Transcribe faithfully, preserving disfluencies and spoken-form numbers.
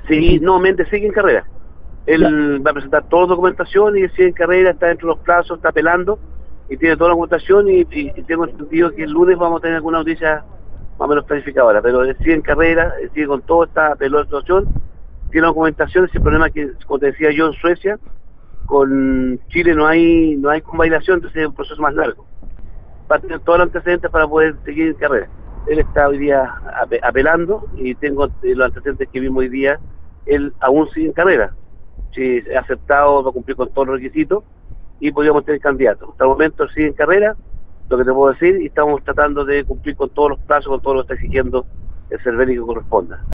Sí, no, Méndez sigue en carrera. Él Ya. va a presentar toda la documentación y sigue en carrera, está dentro de los plazos, está apelando y tiene toda la documentación y, y- y tengo entendido que el lunes vamos a tener alguna noticia más o menos planificadora, pero él sigue en carrera, él sigue con todo, está apeló la situación, tiene la documentación, ese problema que, como te decía yo, en Suecia, con Chile no hay no hay convalidación, entonces es un proceso más largo. Va a tener todos los antecedentes para poder seguir en carrera. Él está hoy día ape- apelando y tengo eh, los antecedentes que vimos hoy día, él aún sigue en carrera. Si ha aceptado, va a cumplir con todos los requisitos y podríamos tener candidatos. Hasta el momento sigue en carrera, lo que te puedo decir, y estamos tratando de cumplir con todos los plazos, con todo lo que está exigiendo el Cervelli que corresponda.